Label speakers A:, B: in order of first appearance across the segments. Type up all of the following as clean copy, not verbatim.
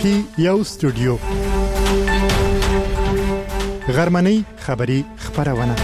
A: کې یو استودیو غرمنۍ خبری خبرونه.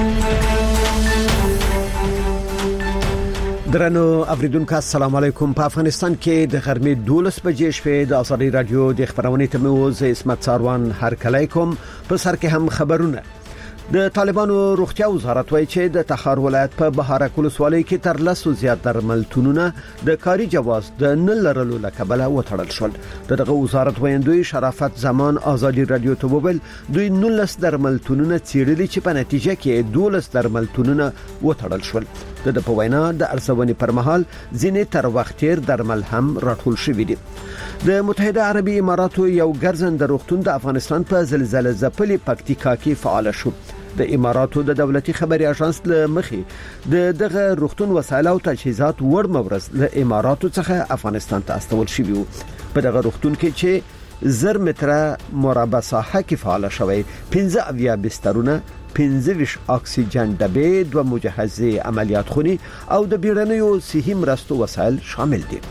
B: درنو اوریدونکو السلام علیکم. په افغانستان کې د غرمې 12 بجې شپې د آزادۍ رادیو د خبرونې تموز اسمت ساروان هر کله کوم. په سر کې هم خبرونه. د طالبانو روغتیا وزارت وایي چې د تخار ولایت په بهارک ولسوالۍ کې تر 100 زیات درملتونونه د کاري جواز د نه لرلو لکبله وټړل شول. دغه وزارت وایندوی شرافت زمان آزادۍ رادیو ته وویل دوی 19 درملتونونه څیړلي چې په نتیجه کې 12 درملتونونه وټړل شول. د په وینا د ارزونې پر مهال ځینې تر وخت تیر درمل هم راټول شوي دي. د متحده عربي اماراتو یو ګرځنده روغتون د افغانستان په زلزلې ځپلي پکتیکا کې فعال شو. د اماراتو د دولتي خبري اژانس له مخې دغه روغتون وسایل او تجهیزات وړ مورز له اماراتو څخه افغانستان ته استول شوی وو. په دغه روغتون کې چې 1000 متره مربع ساحه کې فعال شوی 15 اویا بسترونه 15 اکسیجن ډبې 2 مجهزه عملیات خونی او د بیړنیو صحي مرستو وسایل شامل دي.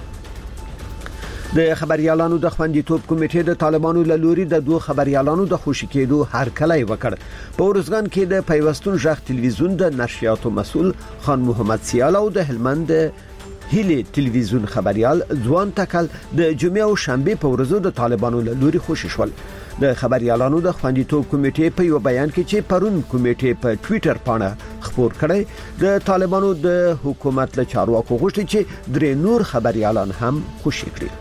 B: د خبريالانو د خوندیتوب کمیټې د طالبانو له لوري د دوه خبريالانو د خوشی کېدو هرکلی وکړ. په ورزګان کې د پیوستون ژغ تلویزیون د نشریاتو مسول خان محمد سیال او د هلمند هیلی تلویزیون خبريال ځوان تکل د جمعې او شنبه په ورځو د طالبانو له لوري خوشی شول. د خبريالانو د خوندیتوب کمیټې په یو بیان کې چې پرون کمیټې په ټوئیټر باندې خبر کړی د طالبانو د حکومت له چارواکو غوښتي چې درې نور خبريالان هم خوشی کړي.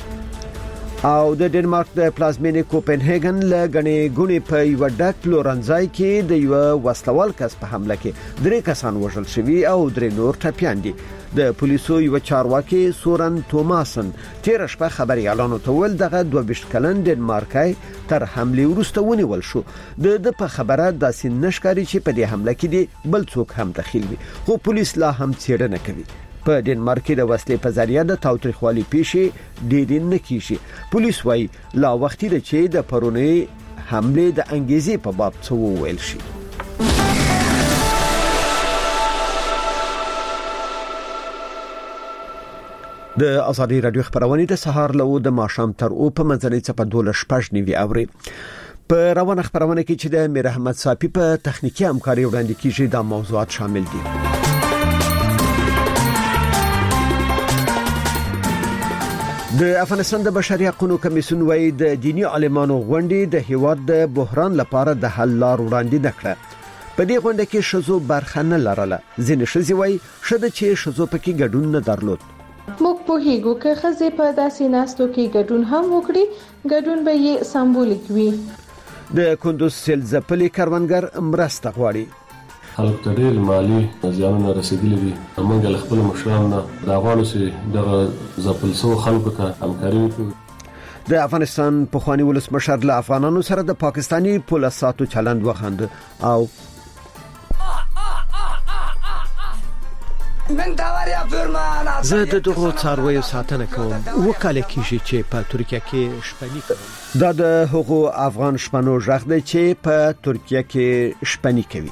B: او د ډنمارک د پلازمینې کوپنهاګن له غنې غونې په یو ډک لورنځای کې د یو وسلوال کس په حمله کې 3 کسان وژل شوي او 3 نور ټپيان دي. د پولیسو یو چارواکي سورن توماسن 13 شپه خبريالانو ته ول دغه 22 کلن ډنمارکای تر حمله وروسته ونیول شو. د په خبره داسې نشکاري چې په دې حمله کې دي بل څوک هم دخیل وي، خو پولیس لا هم څېړنه کوي. په ډنمارک کې د وسلې په ذریعہ د تاوتریخوالي پیښې ډېرې نه کیږي. پولیس وايي لا وخت دی چې د پرونی حمله د انګیزې په باب څه وویل شي. د آزادۍ رادیو خبرونه د سهار له د ماښام تر او په منځنۍ چپه 12:09 اوري. په روانه خبرونه کې چې د میر احمد صافي په تخنیکی همکاري وړاندې کیږي دا موضوعات شامل دي. د افغانستان د بشري حقوقو کمیسیون وايي د دینی عالمانو غونډې د هیواد د بحران لپاره د حل لار وړاندې نکړه. په دې غونډه کې شذو برخه نه لرله. ځینې شذې وايي شته چې شذو پکې ګډون نه درلود.
C: موږ په هیګو کې خزې په داسې ناستو کې ګډون هم وکړي، ګډون به یې سمبولیک وي.
B: د کندوز سیلځپلي کاروانګر مرسته غواړي.
D: خلک ته ډېر مالی زیانونه رسیدلي دي. موږ له خپل مشرانو د غواړو چې د ځپل شو خلکو ته همکاري وکړو.
B: د افغانستان پخوانی ولسمشر له افغانانو سره د پاکستانی پولیساتو چلند وخند او زه د دغه څارویو ساتنه کوم. وکاله کیږي چې په ترکیه کې شپنی کوم. دا د هغو افغان شپنو ژغ دی چې په ترکیه کې شپنی کوي.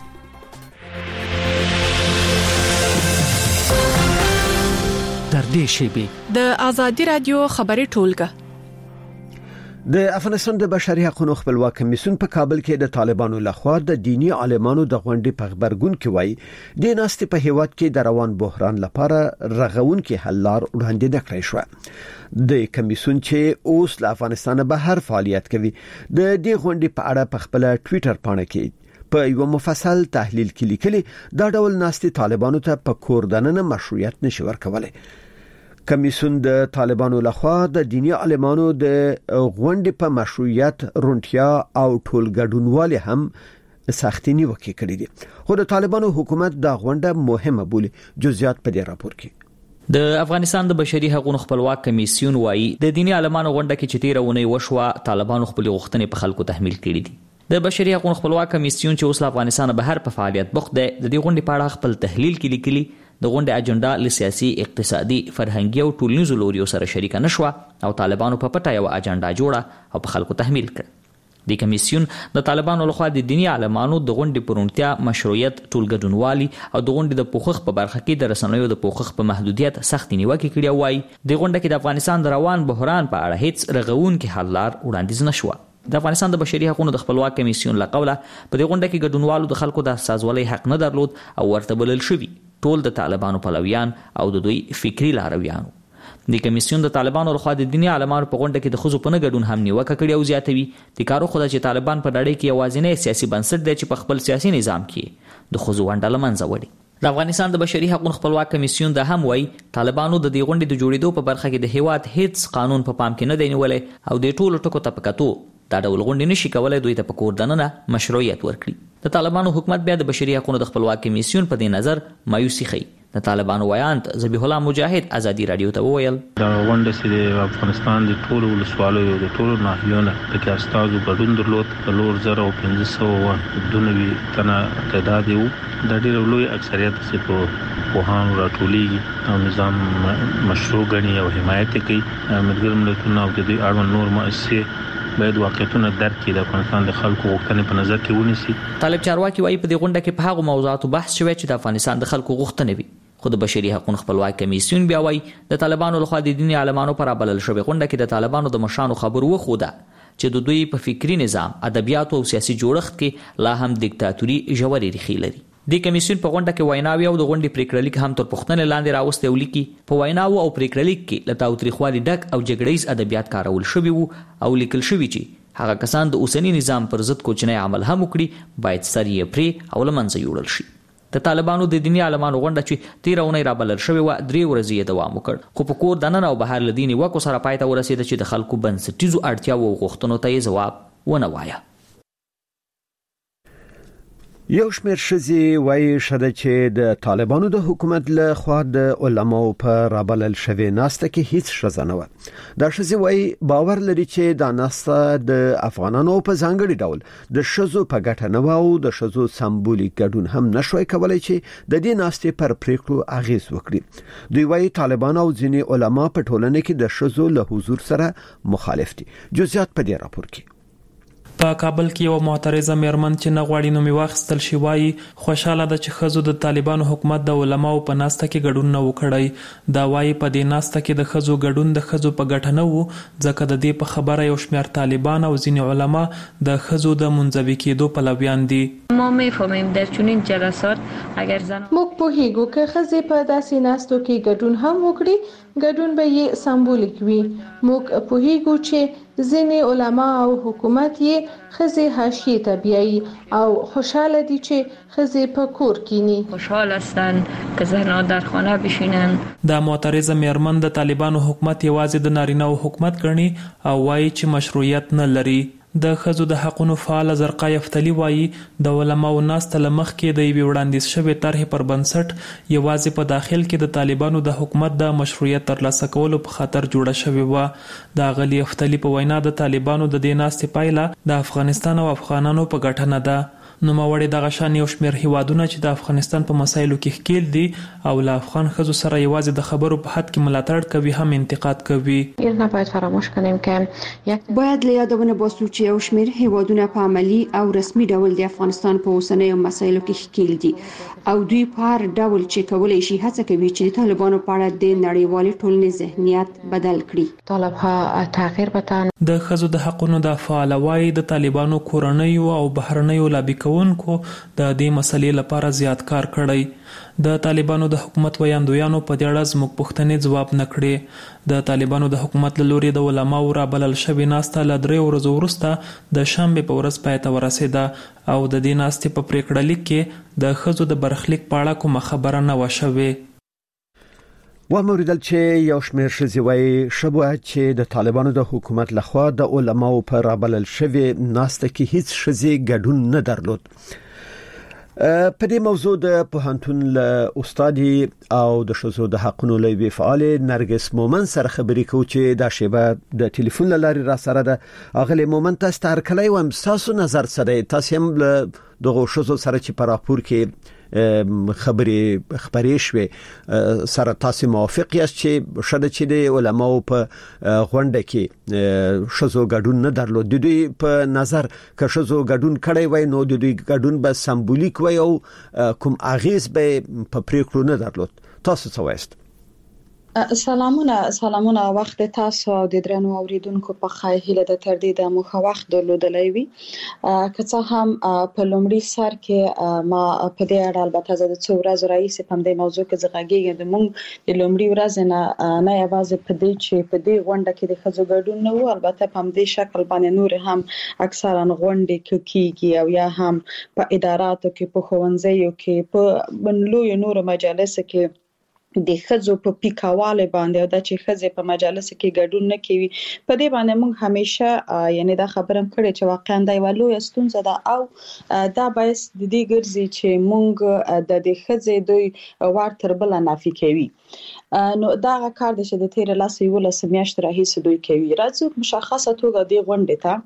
E: در دې شیبه
F: د آزادۍ رادیو خبري ټولګه.
B: د افغانستان د بشري حقوقو خپلواک کمیسیون په کابل کې د طالبانو لخوا د دینی عالمانو د غونډې په خبرګون کې وایي د ناستې په هیواد کې د روان بحران لپاره رغون کې حل لار وړاندې نکړای شو. د کمیسیون چې اوس له افغانستان بهر فعالیت کوي د دې غونډې په اړه په خپل ټوئیټر باندې کې په یو مفصل تحلیل کې لیکلي دا ډول ناستې طالبانو ته په کور دننه مشروعیت نشي ورکولای. کمیسیون د طالبانو لخوا د دینی عالمانو د غونډې په مشروعیت رونټیا او ټولګډونوالي هم سختینی وکړي کړی دي، خو د طالبانو حکومت دا غونډه مهمه بولي. جزئیات په دې راپور کې.
G: د افغانستان د بشري حقوقو خپلواک کمیسیون وايي د دینی عالمانو غونډه کې چې تیرونه وشوه طالبانو خپل غوښتنې په خلکو تحمیل کړي دي. د بشري حقوقو خپلواک کمیسیون چې اوس له افغانستان بهر په فعالیت بوخت دی د دې غونډې په اړه خپل تحلیل کې لیکلي د غونډې اجنډا له سیاسي، اقتصادي، فرهنګي او ټولنیزو لوریو سره شریک نه شو او طالبانو په پټه یو اجنډا جوړه او په خلکو تحمیل کړ. د کمیسیون د طالبانو لخوا د دینی عالمانو د غونډې پرونتیا مشروعیت ټولګډونوالي او د غونډې د پوښښ په برخه کې د رسنیو د پوښښ په محدودیت سخت نیوکه کړې وای د غونډه کې د افغانستان د روان بحران په اړه هیڅ رغونکي حل لار وړاندیز نشو. د افغانستان د بشري حقوقو د خپلواک کمیسیون لقوله په دې غونډه کې ګډونوالو د خلکو د سازولۍ حق نه درلود او ورته بلل شوی ټول د طالبانو پلویان او د دوی فکری لارویانو. د کمیسیون د طالبانو لخوا د دینی عالمانو په غونډه کې د ښځو په نه ګډون هم نیوکه کړې او زیاتوي د کارو خو چې طالبان په نړۍ کې یوازینی سیاسي بنسټ دی چې په خپل سیاسي نظام کې د ښځو ونډه له منځه وړي. د افغانستان د بشري حقوقو خپلواک کمیسیون د هم وای طالبانو د دې غونډې د جوړېدو په برخه کې د هیواد هیڅ قانون په پام کې نه دی نیولای او د ټولو ټکو ته په کتو دا ډول غونډې نشي کولای دوی ته په کور دننه مشروعیت ورکړي. د طالبانو حکومت بیا د بشري حقوقو د خپلواک کمیسیون په دې نظر مایوسي ښيي. د طالبانو ویاند ذبیح الله مجاهد ازادي رادیو ته وویل
H: دا غونډه چې د افغانستان د ټولو ولسوالیو د ټولو ناحیونو پکې استازو ګډون درلود په 2592 تنه تعداد یو د ډېر لوی اکثریت چې په وهان راټولېږي او نظام مشروع غني او حمایت کوي. ملګري ملتونه او د دې اړوند نور مؤسسې باید واقعیتونه درک کړي د افغانستان د خلکو غوښتنې په نظر کې ونیسي.
G: طالب چارواکي وايي په دې غونډه کې په هغو موضوعاتو بحث شوی چې د افغانستان د خلکو غوښتنې وي. خو د بشري حقوقو خپلواک کمیسیون بیا وايي د طالبانو لخوا د دینی عالمانو پر بلل شوی غونډه کې د طالبانو د مشرانو خبرو وخوده چې د دوی په فکری نظام، ادبیات او سیاسي جوړښت کې لا هم دیکتاتوري ژورې ریښې لري. د کمیسیون په غونډه کې ویناوي او د غونډې پریکړلیک هم تر پوښتنې لاندې راوستي ولیکي. په ویناو او پریکړلیک کې له تاوتریخوالي ډک او جګړیز ادبیات کارول شوی وو او لیکل شوی چې هغه کسان د اوسنی نظام پر ضد کوچنی عمل هم وکړي باید سر یې پرې او له منځه یوړل شي. د طالبانو د دینی عالمانو غونډه چې 13 اونۍ رابلل شوې وه 3 ورځې یې دوام وکړ خو په کور دننه او بهر له دیني وکو سره پای ته ورسېده چې د خلکو بنسټیزو اړتیاو او غوښتنو ته یې ځواب ونه وایه.
B: یو شمېر ښځې وایي شته چې د طالبانو د حکومت له خوا د علماو په رابلل شوې ناسته کې هیڅ ښځه نه وه. دا ښځې وایي باور لري چې دا ناسته د افغانانو په ځانګړي ډول د ښځو په ګټه نه و او د ښځو سمبولیک ګډون هم نشوي کولای چې د دې ناستې پر پریکړو اغیز وکړي. دوی وایي طالبان او ځینې علما په ټولنه کې د ښځو له حضور سره مخالف دي. جزئیات په دې راپور کې.
I: په کابل کې یو معترضه میرمن چې نه غواړي نوم واخیستل شي وایي خوشاله ده چې ښځو د طالبانو حکومت د علماو په ناسته کې ګډون نه وکړي. دا وایي په دې ناسته کې د ښځو ګډون د ښځو په ګټه نه وو ځکه د دې په خبره یو شمېر طالبان او ځینې علما د ښځو د منځوي کېدو پلویان دي.
J: ما میفهمیم در چنین جلسات اگر زن
C: موږ پوهیږو که ښځې په داسې ناستو کې ګډون هم وکړي ګډون به یې سمبولیک وي. موږ پوهیږو چې ځینې علما او حکومت یې ښځې حاشیې ته بیایي او خوشحاله دي چې ښځې په کور کینی.
J: خوشحال هستند که زنها در خانه بشینند.
I: دا معترضه میرمن د طالبانو حکومت یوازې د نارینه‌و حکومت ګڼي او وایي چې مشروعیت نه لري. د ښځو د حقونو فعال زرقا یفتلی وایي د علماو ناسته له مخکې د یوې وړاندیز شوې طرحې پر بنسټ یوازې په داخل کې د طالبانو د حکومت د مشروعیت ترلاسه کولو په خاطر جوړه شوې وه. د اغلي یفتلی په وینا د طالبانو د دې ناستې پایله د افغانستان او افغانانو په ګټه نه ده. نوموړي دغه شان یو شمېر هیوادونه چې د افغانستان په مسایلو کې ښکیل دي او له افغان ښځو سره یوازې د خبرو په حد کې ملاتړ کوي هم انتقاد کوي.
K: باید فراموش کنیم که باید له یادونه باسو چې یو شمېر هیوادونه په عملی او رسمي ډول د افغانستان په اوسنیو مسایلو کې ښکیل دي او دوی په هر ډول چې کولای شي هڅه کوي چې د طالبانو په اړه د نړیوالې ټولنې ذهنیت بدل کړي.
J: طالبها تغییر بدن.
I: د ښځو د حقونو د فعال وایي د طالبانو کورنیو او بهرنیو لابي کوونکو د دې مسلې لپاره زیات کار کړی. د طالبانو د حکومت ویاندویانو په دې اړه زموږ پوښتنې ځواب نه کړې. د طالبانو د حکومت له لوري د علماو رابلل شوې ناسته له 3 ورځو وروسته د شنبې په ورځ پای ته ورسېده او د دې ناستې په پریکړلیک کې د ښځو د برخلیک په اړه کومه خبره نه وه شوې.
B: وموریدل چې یو شمېر ښځې وایي شبه چې د طالبانو د حکومت لخوا د علماو په رابلل شوې ناسته کې هیڅ ښځې ګډون نه درلود. په دې موضوع د پوهنتون له استادي او د ښځو د حقونو لوی فعال نرګس مومن سره خبرې کوو چې دا شیبه د ټلیفون لارې را سره ده. اغلی مومن تاسو ته هرکلی وایم، تاسو نظر سره تاسو هم له دغه ښځو سره چې په راپور کې خبرې خبرې شوې سره تاسو موافق یاست چې شاده چې د علماو په غونډه کې شزو ګډون نه درلود د دوی په نظر که شزو ګډون کړی وای نو د دوی ګډون به سمبولیک وای او کوم اغیز به په پریکړو نه درلود تاسو څه وایست
L: سلامونه وخت تاسو او د درنو اوریدونکو په خای هله د تر دې د مخه وخت درلودلای وي که څه هم په لومړي سر کې ما په دې اړه البته زه د څو ورځې رئیس په دې موضوع کې زغږیږم د مونږ د لومړي ورځې نه یوازې په دې چې په دې غونډه کې د خځو ګډون نه وو البته په دې شکل باندې نور هم اکثرا غونډې کیږي او یا هم په اداراتو کې په ښوونځیو کې په بنلو نور مجالس کې د خځو په پیکاواله باندې او د چې خځې په مجالس کې ګډون نه کوي په دې باندې موږ همیشه یعنی دا خبرم کړې چې واقعا دا یو لوی ستونزه ده او دا باعث د دې ګرځي چې موږ د خځې دوی ور تر بل نافي کوي نو دا کار د شه د تیر لاس یو لاس میاشت راهیسه دوی کوي راځو مشخصه توګه د غونډې ته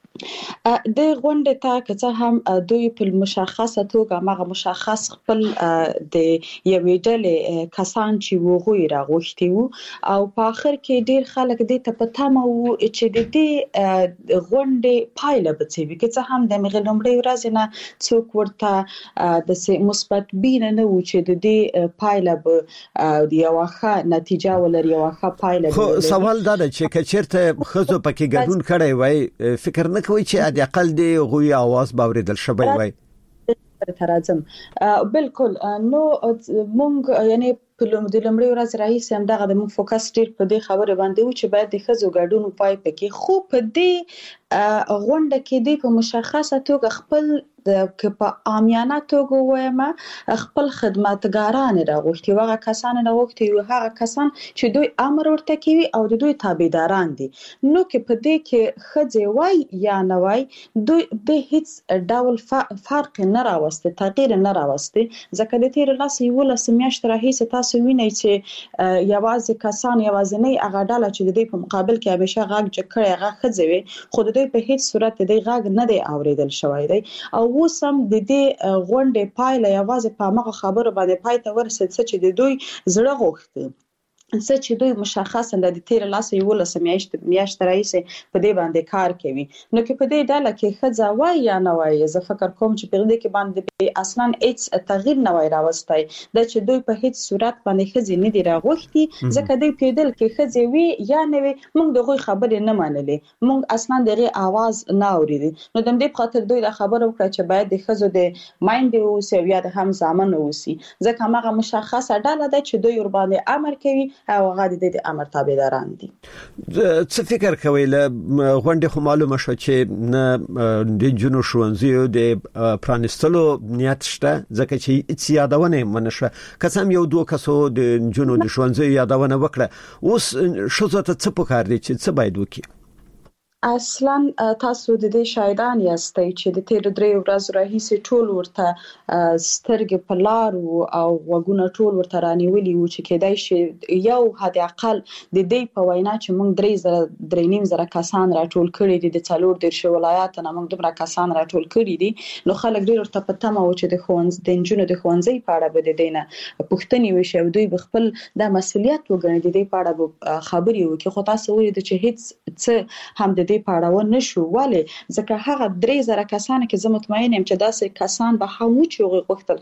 L: د غونډې ته که څه هم دوی په مشخصه توګه مغه مشخص خپل د یوې ډلې کسان چې وغوي راغوښتي وو او په اخر کې ډیر خلک د ته پته مو چې د دې غونډې پایله به څه وي که څه هم د مغلومړي ورځ نه څوک ورته د مثبت بین نه و چې د دې پایله به یو ښه نتیجه ولري یو ښه پایله
B: خو سوال دا ده چې کچېرته خزو پکې ګډون کړی وای فکر نه کوي چې د اقل دی غوي आवाज باوریدل شوی وای
L: ترازم بالکل نو مونږ یعنی په لومړي ورځ رئیس هم دغه د مونږ فوکس ډیر په دې خبره باندې و چې باید د خزو ګډون پای پکې خو په دې غونډه کې د په مشخصه توګه خپل د په عامیانه توګه وایم خپل خدمتګاران راغوښتي وغه کسان راغوښتي او هغه کسان چې دوی امر ورته کوي او د دوی تابعداران دي نو کې په دې کې خځې وای یا نه وای دوی د هیڅ ډول فرق نه راوسته تغییر نه راوسته ځکه د تیر لاس یو لاس میاشت راهیسه تاسو وینئ چې یوازې کسان یوازې نه هغه ډله چې د دې په مقابل کې همیشه غږ جکړه هغه خځې وي خو د دوی په هیڅ صورت د غږ نه دی اوریدل شوی دی او وسم د دې غونډې پایله یوازې په هغه خبرو باندې پای ته ورسېد چې د دوی زړه غوښتي چې دوی مشخصا د تیر لاس یو لاس میاشت رئیس په دې باندې کار کوي نو کې په دې ډله کې خځه وای یا نه وای زه فکر کوم چې په دې کې باندې اصلا هیڅ تغییر نه وای راوستای د چې دوی په هیڅ صورت باندې خځې نه دی راغوښتي ځکه دوی په دې کې خځې وی یا نه وی موږ دغه خبرې نه منلې موږ اصلا دغه आवाज نه اوریدي نو د دې خاطر دوی د خبرو کړ چې باید د خځو د مایند او سویا د هم ځامن اوسي ځکه هغه مشخصه ډله ده چې دوی ور باندې امر کوي او غاډي د امر تابعداران دي
B: څه فکر کوي له غونډې خو معلومه شو چې نه د جنو شونځیو د پرانستلو نیت شته ځکه چې هیڅ یادونه منشه قسم یو دوه کسو د جنو د شونځیو یادونه وکړه اوس شوزه ته څه پکار دي چې څه باید وکړي
L: اصلا تاسو د دې شاهدان یاستئ چې د تیر درې ورځې راهیسې ټول ورته سترګې په لار او وګونه ټول ورته رانیولي و چې کېدای شي یو حد اقل د دې په وینا چې موږ 3.5 کسان راټول کړي دي د څلور د ولایتونو موږ دومره کسان راټول کړي دي نو خلک ډیر ورته پته مو چې د خوانز د انجونو د خوانزي په اړه به د دینه پښتني وشي دوی خپل د مسولیت وګڼي د دې په اړه خبري وکړي خو تاسو وایي چې هیڅ څه هم د پاړاو نشو ولی ځکه هغه 3000 کسان کې زه مطمئن یم چې داسې کسان به هم چې غوښتل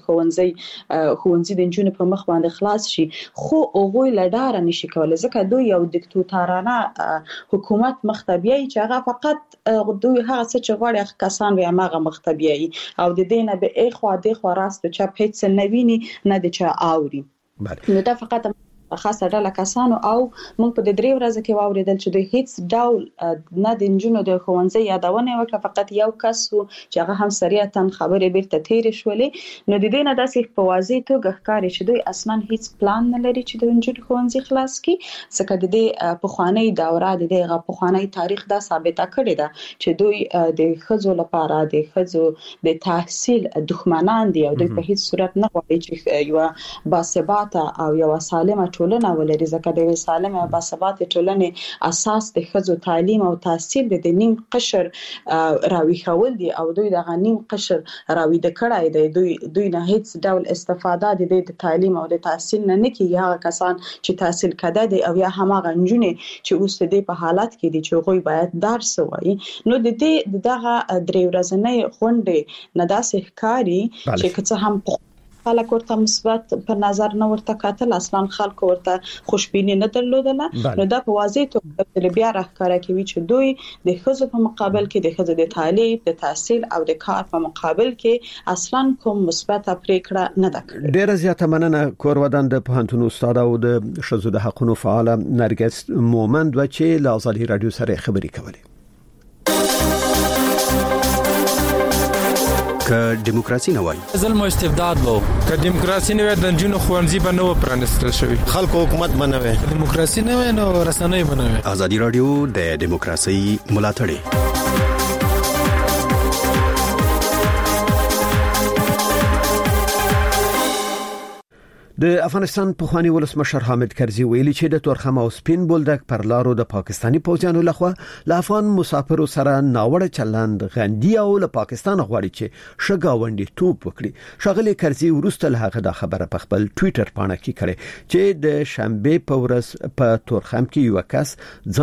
L: خوونځي د انجونو په مخ باندې خلاص شي خو هغه لډاره نشي کولای ځکه دوی یو دیکتاتورانه حکومت مختبیي چې هغه فقط دوی هغه څه چې غواړي کسان به هغه مختبیي او د دینه به اخوا د خوا راست چې هیڅ نه ویني نه د چا اوري نو دا فقط خاصه ډله کسانو او موږ په 3 ورځې کې واوریدل چې د هیڅ ډول نه د انجونو د خوانځي یادونه وکړه فقط یو کس چې هغه هم سریعا خبرې بیرته تیر شولې نو د دې نه داسې په واضح توګه ښکاري چې دوی اصلا هیڅ پلان نه لري چې د انجونو خوانځي خلاص کړي ځکه د دې په خواني دوره د دې په خواني تاریخ دا ثابته کړی ده چې دوی د خزو لپاره د خزو د تحصیل دښمنان دي او دوی په هیڅ صورت نه غواړي چې یو باثباته او یو سالمه ټولنه ولري، ځکه د سالمه او باثباته ټولنې اساس د ښځو تعلیم او تحصیل د نیم قشر راويخول دي او دوی د غنیم قشر راويد کړای دی. دوی نه هیڅ ډول استفاده د تعلیم او د تحصیل نه کیږي. هغه کسان چې تحصیل کړه دي او یا هغه نجونې چې اوس د په حالت کې دي چې غوي باید درس وایي. نو د دې دغه درې ورځې غونډې نه داسې ښکاري چې څه هم خلک ورته مثبت په نظر نه ورته کتل، اصلا خلک ورته خوشبینی نه درلودله. نو دا په واضح توګه بیا راښکاره کوي چې دوی د ښځو په مقابل کې د ښځو د تعلیم، د تحصیل او د کار په مقابل کې اصلا کوم مثبت پریکړه نه ده کړې.
B: ډیره زیاته مننه. کورودان د پوهنتون استاد او د ښځو د حقوقو فعال نرګس مومند و چې له آزادي رادیو سره خبرې کولې. که دیموکراسي نه وای،
M: ظلم او استبداد وو. که دیموکراسي نه وای، د جنونو خوانځي به نو پرانستل شوی. خلکو حکومت بنوي. دیموکراسي نه وای نو رسنۍ بنوي.
B: آزادي رادیو د دیموکراسي ملاتړی. د افغانستان پخوانی ولسمشر حامد کرزي ویلي چې د تورخم او سپین بولدک پر لارو د پاکستانی پوځیانو لخوا له افغان مسافرو سره ناوړه چلند غندي او له پاکستان غواړي چې شګاونډي توپ وکړي. شغله کرزي ورسته له هغه د خبره په خپل ټوئیټر باندې کې کړې چې د شنبه په ورځ په تورخم کې یو کس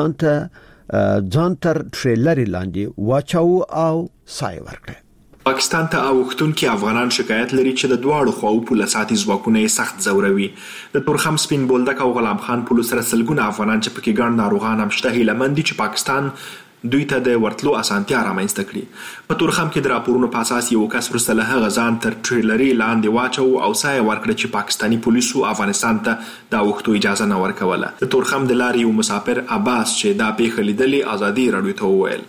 B: ځان تر ټریلر لاندې واچاو او سای ورکړ.
N: پاکستان ته اوختونکو افغانان شکایت لري چې د دواړو خواو پولیساتي ځواکونه سخت زوروي. د تورخم سپین بولدک او غلام خان پولیس سره سلګونه افغانان چې پکې ګڼ ناروغان هم شته هیله مند دي چې پاکستان دوی ته د ورتلو اسانتیا رامنځته کړي. په تورخم کې د راپورونو په اساس یو کس ورسته له هغه ځان تر ټریلري لاندې واچو او سای ورکړ چې پاکستانی پولیسو افغانستان ته د اوختو اجازه نه ورکوله. د تورخم د لارې یو مسافر عباس چې دا پیښه لیدلې آزادي رادیو ته وویل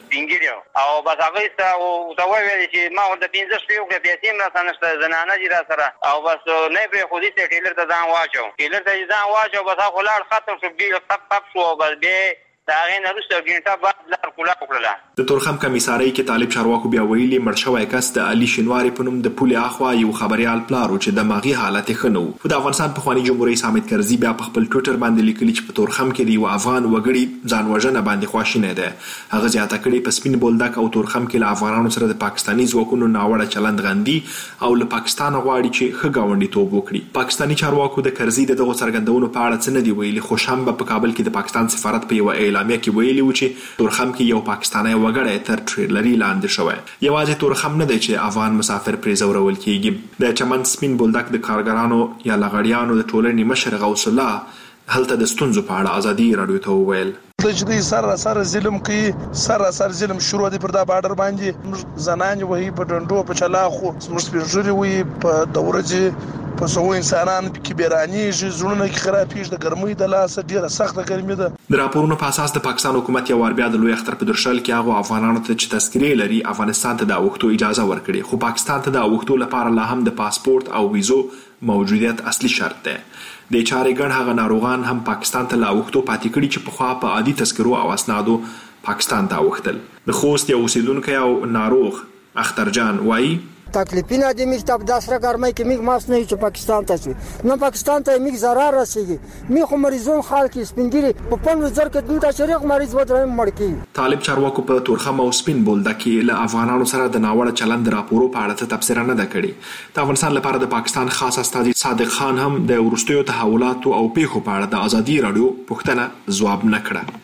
O: او بس هغه ته او دا ویل چې ما ورته 15 شپې وکړې پیسې نه سنشته زنانه دي را سره او بس نه پرې خو دې ټریلر ته ځان واچو. ټریلر ته ځان واچو بس هغه لاړ ختم شو بیا تپ شو بس به دا غینه رسته ګینټه بعد لار کولا وکړه.
N: د تورخم کمیسارۍ کې طالب چارواکو بیا ویلي مړ شوی کس د علي شینواری په نوم د پولې اخوا یو خبريال پلارو چې د ماغي حالت خنو. په افغانستان په خواني جمهوریت حامد کرزي بیا په خپل ټوئیټر باندې لیکلي چې په تورخم کې دی افغان وګړي ځان وژنه باندې خواشینه ده. هغه زیاته کړي په سپین بولدک او تورخم کې له افغانانو سره د پاکستانی ځواکونو ناوړه چلند غندي او له پاکستان غواړي چې ښه گاونډي توب وکړي. پاکستانی چارواکو د کرزي دغه څرګندونو په اړه څه نه دی ویلي، خو شنبه په کابل کې د پاکستان سفارت په یو اعلامیه کې ویلي و چې تورخم کې یو پاکستانی وګړی تر ټریلري لاندې شوی. یوازې تورخم نه دی چې افغان مسافر پرې زورول کیږي. د چمن سپین بولدک د کارګرانو یا لغړیانو د ټولنې مشر غوث الله هلته د ستونزو په اړه آزادي رادیو ته وویل.
P: د سر ظلم کوي، سر ظلم شروع دي پر دا بارډر باندې زنان وهي په ډنډو په چلاخو سپورټ وي په دورځي په سو انسانان کې بیرانی زړونه کې خرابېږي. د ګرمۍ د لاس ډیره سخته ګرمي ده.
N: د راپورونو په اساس د پاکستان حکومت یو بیا د لوی اختر په درشل کې هغه افغانانو ته چې تذکرې لري افغانستان ته د اوختو اجازه ورکړي، خو پاکستان ته د اوختو لپاره لا هم د پاسپورت او ویزو موجودیت اصلي شرط ده. د چارې ګڼ هغه ناروغان هم پاکستان ته لا اوختو پاتې کړي چې په خوا په عادي تذکرو او اسنادو پاکستان ته اوختل. د خوست یو اوسیدونکو او ناروغ اخترجان وایي
Q: تکلیفونه د میګ تاب داسره ګرمۍ کې میګ ماس نه چې پاکستان ته شي نو پاکستان ته میګ zarar رسیږي. می خو مریضون خلک سپینګری په 15 کې د تشریح مریض ودرم مړکی.
N: طالب چارواکو په تورخم او سپین بولدک کې له افغانانو سره د ناوړه چلند راپورو په اړه تبصره نه ده کړې. د افغانستان لپاره د پاکستان خاص استازي صادق خان هم د ورستیو تحولاتو او پیښو په اړه د آزادي رادیو پوښتنه ځواب نه کړه.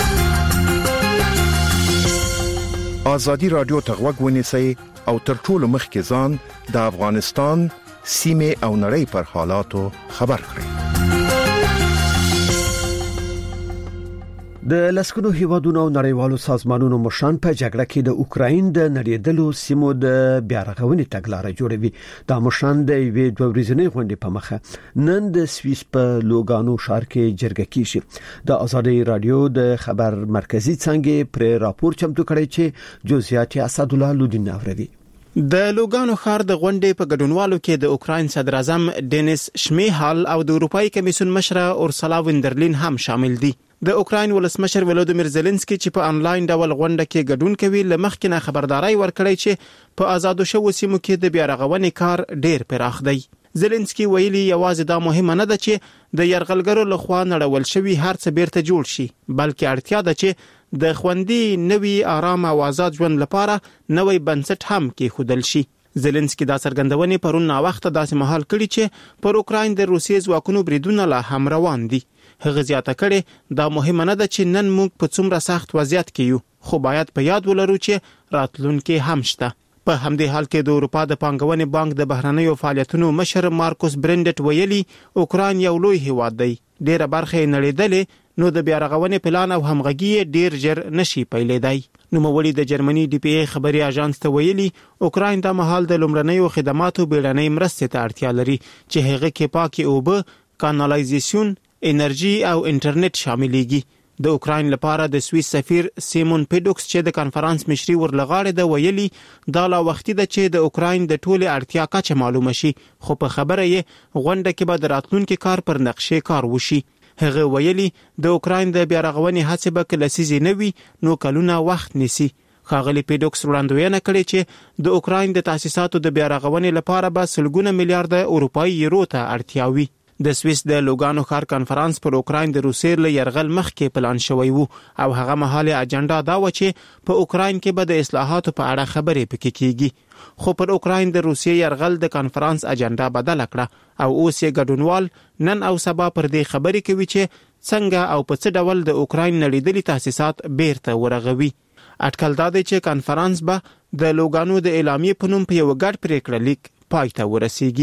R: آزادي رادیو ته غوږ ونیسئ او تر ټولو مخکې ځان د افغانستان سیمه او نړۍ پر حالاتو خبر کړئ.
B: د لسکونو هیوادونو او نړیوالو سازمانونو مشران په جګړه کې د اوکراین د نړیدلو سیمو د بیارغونې تګلارې جوړوي. د مشران د یوې دوه ورځې غونډې په مخه نن د سویس په لوګانو ښار کې جرګه کیږي. د آزادي رادیو د خبر مرکزی څنګه پر راپور چمتو کړی چې جزئیات اسد الله لودین اوري.
S: د لوګانو ښار د غونډې په ګډونوالو کې د اوکراین صدر اعظم ډینیس شمیهال او د اروپאי کمیسیون مشره اورسلا وندرلین هم شامل دي. د اوکراین ولسمشر ولودیمیر زيلنسکي چې په انلاین ډول غونډه کې ګډون کوي لمخکې نه خبرداري ورکړی چې په آزادو شوو سیمو کې د بیارغونې کار ډیر پراخ دی. زيلنسکي ویلي یوازې دا مهمه نه ده چې د يرغلګرو لخوا نړول شوی هر څه بیرته جوړ شي، بلکې اړتیا ده چې د خوندي نوي آرام او آزاد ژوند لپاره نوې بنسټ هم کېښودل شي. زيلنسکي دا څرګندونې پرون نا وخت داسې مهال کړي چې پر اوکراین د روسیې ځواکونو بریدونه لا هم روان دي. هغه زیاته کړي دا مهمه نه ده چې نن موږ په څومره سخت وضعیت کې یو، خو باید په یاد ولرو چې راتلونکي هم شته. په همدې حال کې د اروپا د پانګونې بانک د بهرنیو فعالیتونو مشر مارکوس برندټ ویلي اوکراین یو لوی هیواد دی، ډیره برخه یې نړیدلې، نو د بیا رغونې پلان او همغږي ډیر ژر نشي پیلېدای. نوموړي د جرمني ډي پی ای خبري اژانس ته ویلي اوکراین د مهال د لومړنیو خدماتو بیړنۍ مرستې ته اړتیا لري چې هغه کې پاکي اوبه، کانالایزیشن، انرژي او انټرنیټ شاملېږي. د اوکراین لپاره د سویس سفیر سیمون پیډوکس چې د کانفرنس مشري ورلغاړي د ویلي دا لا وختي ده چې د اوکراین د ټوله اړتیا کچه معلومه شي، خو په خبره یې غونډه کې به د راتلونکي کار پر نقشې کار وشي. هغه ویلي د اوکراین د بیا رغونې هڅې به کله سيزي نه وي نو کلونه وخت نیسي. ښاغلي پیډوکس وړاندوینه کړې چې د اوکراین د تاسیساتو د بیا رغونې لپاره به سلګونه میلیارډ اروپایي یورو ته اړتیا وي. د سویس د لوګانو ښار کانفرنس پر اوکراین د روسیې له يرغل مخکې پلان شوی وو او هغه مهاله اجنډا دا و چې په اوکراین کې به د اصلاحاتو په اړه خبرې پکې کیږي، خو پر اوکراین د روسیې يرغل د کانفرنس اجنډا بدل کړه او اوس یې ګډونوال نن او سبا پر دې خبرې کوي چې څنګه او په څه ډول د اوکراین نړیدلي تاسیسات بیرته ورغوي. اټکل دا دی چې کانفرنس به د لوګانو د اعلامیې په نوم په یو ګډ پریکړه لیک پای ته ورسیږي.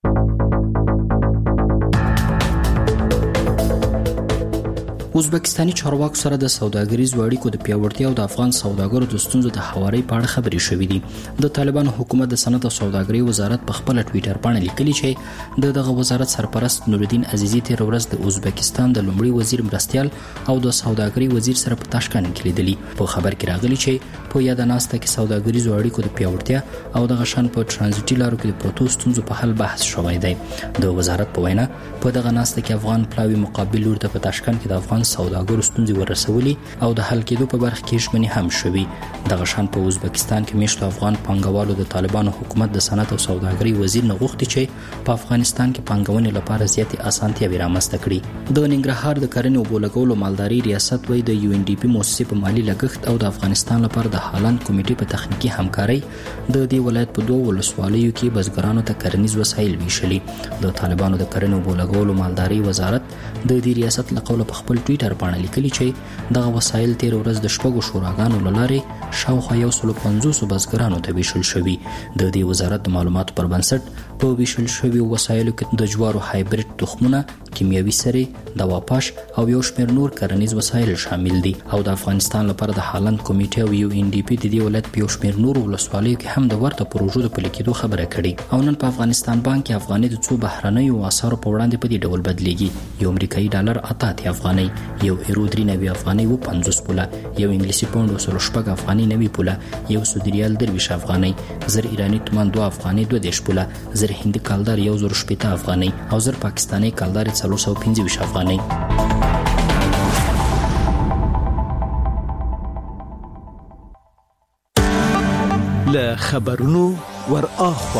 T: ازبکستاني چارواکو سره د سوداګریزو اړیکو د پیاوړتیا او د افغان سوداګرو د ستونزو د هواري په اړه خبرې شوې دي. د طالبانو حکومت د صنعت او سوداګرۍ وزارت په خپل ټوئیټر باندې لیکلي چې دغه وزارت سرپرست نورالدین عزیزي تیر ورځ د ازبکستان د لومړي وزیر مرستیال او د سوداګرۍ وزیر سره په تاشکند کې لیدلي. په خبر کې راغلي چې په یاد ناسته کې سوداګریزو اړیکو د پیاوړتیا او د غشن په ترانزیټي لارو کې د پروتو ستونزو په حل بحث شوی دی. د وزارت په وینا په دغه ناسته کې افغان پلاوی مقابل لور ته په تاشکند کې د افغان سوداګرو ستونزې ورسولي او د حل کېدو په برخه کې ژمنې هم شوي. دغه شان په ازبکستان کې میشتو افغان پانګوالو د طالبانو حکومت د صنعت او سوداګرۍ وزیر نه غوښتي چې په افغانستان کې پانګونې لپاره زیاتې اسانتیاوې رامنځته کړي. د ننګرهار د کرنې او بولګولو مالداري ریاست وایي د یو ان ډي پی مؤسسې په مالی لګښت او د افغانستان لپاره د هالند کمیټې په تخنیکی همکارۍ د دې ولایت په دوه ولسوالیو کې بزګرانو ته کرنیز وسایل ویشلي. د طالبانو د کرنې او بولګولو مالداري وزارت د دې ریاست له قوله په خپل ټوئیټر باندې لیکلي چې دغه وسایل تیر ورځ د شپږو شوراګانو له لارې شاوخوا 150 بزګرانو ته ویشل شوي. د دې وزارت د معلوماتو پر بنسټ په ویشل شوي وسایلو کې د جوارو هایبریډ تخمونه، کیمیاوي سرې، دوا پاش او یو شمېر نور کرنیز وسایل شامل دي. او د افغانستان لپاره د هالند کمیټې او یو ان ډي پی د دې ولایت په یو شمېر نور ولسوالیو کې هم د ورته پروژو د پلي کېدو خبره کړې. او نن په افغانستان بانک کې افغاني د څو بهرنیو اسعارو په وړاندې په دې ډول بدلېږي. یو امریکایي ډالر 88 افغاني، یو یورو 93 افغاني و 50 پوله، یو انګلیسي پاوند 106 افغاني 90 پوله، یو سعودي ریال 23 افغاني، زر ایرانی تومان 2 افغاني 22 پوله، زر هندي کالدار 118 افغاني او زر پاکستاني کالدار 425 افغاني.
B: له خبرونو ور اخوا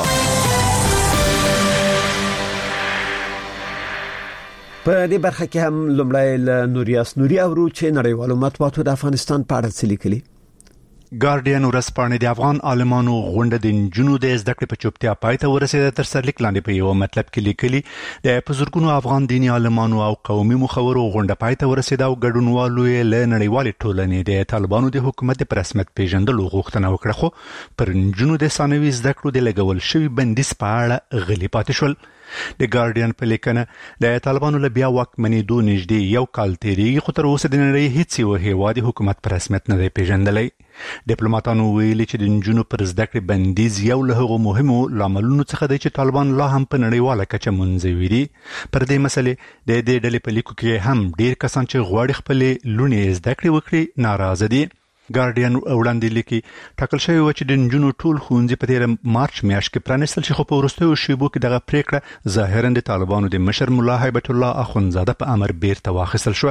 B: په دې برخه کې هم لومړی له نوریاس نوري اورو چې نړیوالو مطبوعاتو د افغانستان په اړه څه لیکلي.
A: ګارډین ورځپاڼه د افغان عالمانو غونډه د نجونو د زده کړې په چوپتیا پای ته ورسېده. تر سرلیک لاندې په یو مطلب کې لیکلي د بزرګونو افغان دیني عالمانو او قومي مخورو غونډه پای ته ورسېده او ګډونوالو یې له نړیوالې ټولنې د طالبانو د حکومت په رسمیت پیژندلو غوښتنه وکړه، خو پر نجونو د ثانوي زده کړو د لګول شوي بندیز په اړه غلي پاتې شول. د ګارډین په لیکنه د طالبانو له بیا واکمنېدو نږدې یو کال تیریږي، خو تر اوسه د نړۍ هیڅ یو هیواد حکومت په رسمیت نه دی پیژندلی. ډیپلوماټانو ویلي چې د نجونو پر زده کړې بندیز یو له هغو مهمو لاملونو څخه دی چې طالبان لا هم په نړیواله کچه منځوي دي. پر دې مسلې د دې ډلې په لیکو کې هم ډیر کسان چې غواړي خپلې لوڼې زده کړې وکړي ناراضه دي. ګارډین وړاندې لیکي ټاکل شوی و چې د نجونو ټول ښوونځي په تیر مارچ میاشت کې پرانیستل شي، خو په وروستیو شیبو کې دغه پریکړه ظاهرا د طالبانو د مشر ملا هیبت الله اخونزاده په امر بیرته واخیستل شوه.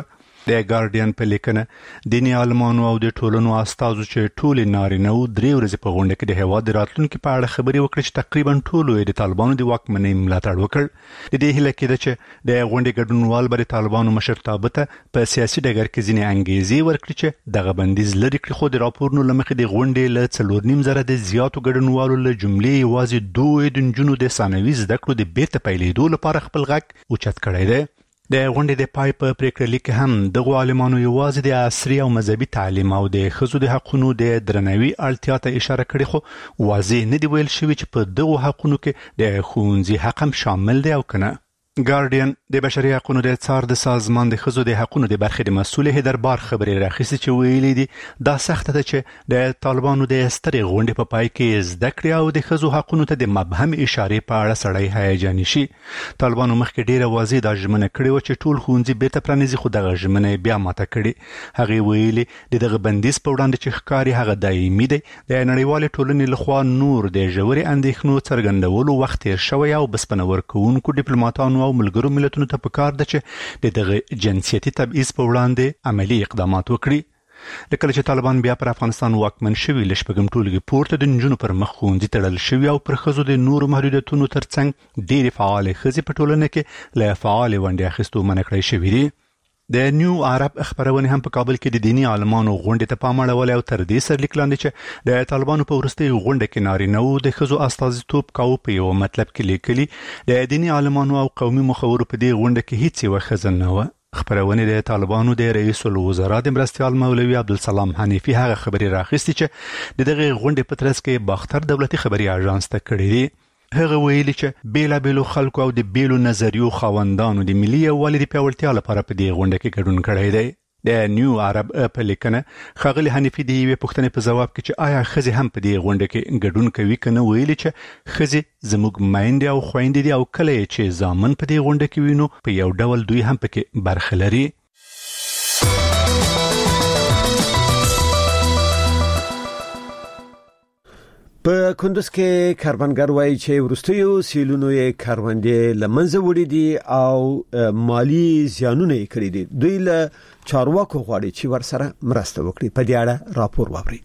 A: د ګارډین په لیکنه دیني عالمانو او د ټولنو استازو چې ټول نارینه او 3 ورځې په غونډه کې د هیواد راتلونکو په اړه خبري وکړي چې تقریبا ټول د طالبانو د واکمنۍ ملاتړ وکړ. د دې هیله کېده چې د غونډې ګډونوال بر طالبانو مشرتابه ته په سیاسي ډګر کې ځینې انګیزې ورکړي چې دغه بندیز لري کړي، خو د راپورونو لمخې د غونډې له 4.5 زره د زیاتو ګډونوالو له جملې یوازې 2 د نجونو د ثانوي زده کړو د بیرته پیلېدو لپاره خپل غږ اوچت کړی دی. د غونډې د پای په پریکړه لیک هم دغه عالمانو یوازې د عصري او مذهبي تعلیم او د ښځو د حقوقو د درناوي اړتیا ته اشاره کړې، خو واضح نه دی ویل شوی چې په دغه حقوقو کې د ښوونځي حق هم شامل دی او کنه. ګارډین د بشري حقوقو د څار د سازمان د ښځو د حقوقو د برخې د مسؤل هدر بار خبري راخصي چې ویلي دي دا سخت ده چې د طالبانو د سترې غونډې په پای کې زده کړې او د ښځو حقوقو ته د مبهم اشاره په اړه سړی هیجاني شي. طالبانو مخکې ډیره واضح د ژمنه کړې و چې ټول ښوونځي بیرته پرانیزي، خو دغه ژمنه بیا ماته کړې. هغه ویلي دغه بندیز په وړاندې چې ښکاری هغه دایمي دی، د نړیوال ټولنې لخوا نور د ژورې اندېښنو څرګندولو وخت تیر شوی او بسپنه ورکوونکو ډیپلوماټانو او ملګرو ملتونو ته پکار ده چې دغه جنسیتي تبعیض په وړاندې عملی اقدامات وکړي. لکه چې طالبان بیا پر افغانستان واکمن شوي لشپږم ټولګي پورته د نجونو پر مخ ښوونځي تړل شوي او پر ښځو د نورو محدودیتونو ترڅنګ ډېرې فعالې ښځې په ټولنه کې له فعالې ونډې اخیستو منع کړی شوي دي. د نیو عرب خبرونه هم په کابل کې د دینی عالمانو غونډې ته پام اړولی او تر دې سرلیک لاندې چې د طالبانو په وروستۍ غونډه کې نارینه او د ښځو استازیتوب کاوه په یو مطلب کې لیکلي د دینی عالمانو او قومي مخورو په دې غونډه کې هیڅ یوه ښځه نه وه. خبرونه د طالبانو د رئیس الوزرا د مرستیال مولوي عبدالسلام حنیفي هغه خبري راخستي چې دغه غونډې په ترڅ کې باختر دولتي خبري اژانس ته کړې دي. هغه ویلي چې بیلابیلو خلکو او د بیلو نظریو خاوندانو د ملي یووالي د پیاوړتیا لپاره په دې غونډه کې ګډون کړی دی. د نیو عرب په لیکنه ښاغلي حنیفي د یوې پوښتنې په ځواب کې چې آیا ښځې هم په دې غونډه کې ګډون کوي که نه، ویلي چې ښځې زموږ میندې او خویندې دي او کله چې زامن په دې غونډه کې وینو په یو ډول دوی هم پکې برخه لري.
B: په کندوز کې کاروانګر وایي چې ورستیو سیلونو یې کاروندې لمنځه وړي دي او مالی زیانونه یې کړی دي. دوی له چارواکو غواړي چې ورسره مرسته وکړي. په دې اړه راپور واوري.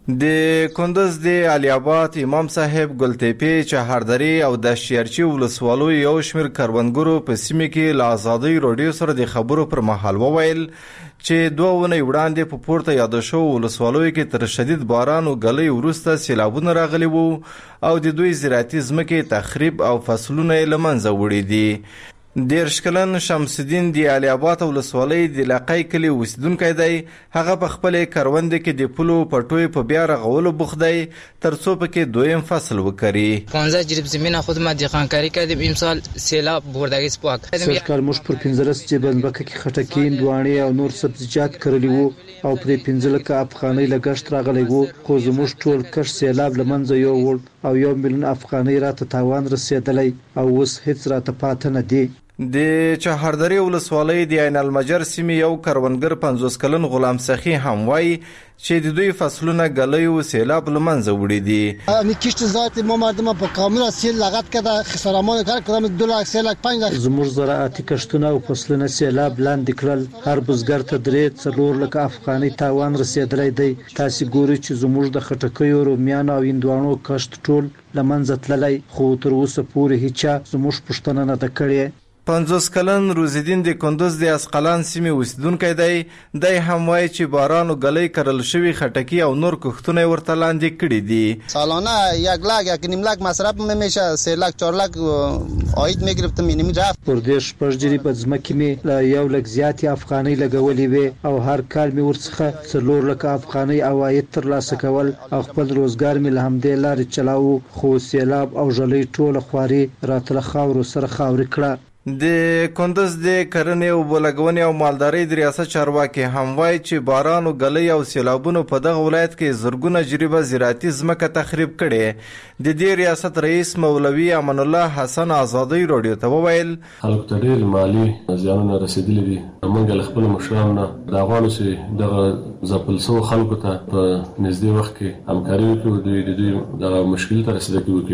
U: د کندوز د علي آباد امام صاحب ګلتیپی چهاردری او د شیرچی ولسوالو یو شمیر کاروانګرو په سیمه کې له آزادۍ رادیو سره د خبرو پر مهال وویل چې 2 ونې وړاندې په پورته یاد شو ولسوالو کې تر شدید باران او غلې ورسته سیلابونه راغلي وو او د دوی زراعتي ځمکې تخریب او فصلونه یې له منځه وړي دي. دېرش کلن شمس الدین د علي آباد ولسوالۍ د علاقې کلي اوسیدونکی دی. هغه په خپلې کروندې کې د پلو پټوی په بیا رغولو بوخت دی ترڅو پکې دویم فصل وکړي.
V: 15 جریب زمینه خود ما دقیقاًکاری کردیم امسال سیلاب بردگی سپاک.
W: سرکار موږ پر 15 جبلبکه کې خټکي، دوانې او نور سبزیجات کرلی وو او پر 15 لک افغانۍ لګښت راغلی وو، خو زموږ ټول کښ سیلاب لمنځه یوړ او 1 میلیون افغانۍ راته تاوان رسیدلی او اوس هیڅ راته پاتې نه دی.
U: د چهاردری ولسوالۍ د عین المجر سیمې یو کروندګر 50 کلن غلام سخی هم وایي چې د دوی فصلونه غلې او سیلاب لمنځه وړي دي.
Q: امی کشت ذات ما مردم په کامل سیل لغت کده خسارمان کار کړم 2 لک 3 لک 5 لک.
W: زموږ زراعتي کښتونه او فصلونه سیلاب لاندې کړل. هر بزګر ته 3 لک افغانۍ تاوان رسیدلی دی. تاسو ګورئ چې زموږ د خټکیو، رومیانو او هندوانو کښت ټول لمنځه تللی، خو تر اوسه پورې هیڅ زموږ پښتنه نه ده کړې.
U: 50 کلن روزیدین د کندوز د اسقلان سیمې اوسیدونکی دی. دی هم وایي چې باران او غلې کرل شوي خټکي او نور کښتونه ورته لاندې کړي دي.
X: سالانه 1 لک 1.5 لک مصرف میشه، 3 لک 4 لک عاید میگرفتم. اینم رفت
W: پر دې شپږ جریب ځمکې مې له 1 لک زیاتې افغانۍ لګولې وې او هر کال مې ورڅخه 4 لک افغانۍ عواید ترلاسه کول او خپل روزګار مې له همدې لارې چلاوه، خو سیلاب او غلې ټوله خواري راته خاورو سره خاوري کړه.
U: د کندوز د کرنې او بلګونې او مالدارۍ د ریاست چارواکي هم وایي چې باران او غلې او سیلابونو په دغه ولایت کې زرګونه جریبه زراعتي ځمکه تخریب کړي. د دې ریاست رئیس مولوي امان الله حسن آزادۍ رادیو ته وویل
D: خلکو ته ډېر مالي زیانونه رسیدلي دي. موږ له خپل مشرانو نه دا غواړو چې دغه ځپل شوو خلکو ته په نږدې وخت کې همکاري وکړو، د دوی دغه مشکل ته رسیدګي وکړي.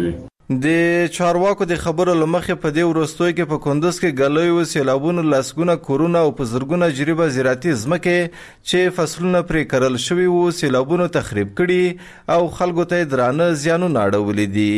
U: د چارواکو د خبرو لمخې په دې ورستوي کې په کندوز کې غلوي سیلابونو لاسګونه کورونه او په زرګونه جریبه زراعتي ځمکې چې فصلونه پرې کرل شوي وو سیلابونو تخریب کړي او خلکو ته درانه زیانونه اړولي دي.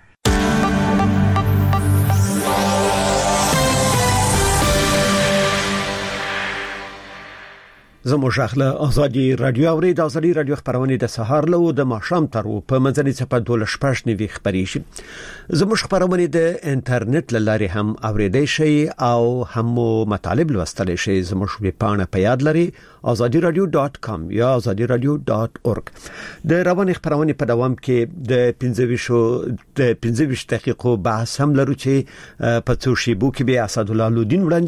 B: زموږ اخله ازادي رادیو او د ازادي رادیو خبرونه د سهار له د ماښام تر په منځني صفه 12:15 خبري شي. زموږ خبرونه د انټرنیټ لاري هم اوریدای شي او هم مطالب لوستل شي. زموږ ویبپاڼه په یاد لري azadiradio.com یا azadiradio.org. د رواني خبرونه په دوام کې د 15 دقیقو بحث هم لرو چې په څو شی بو کې به اسد الله لودین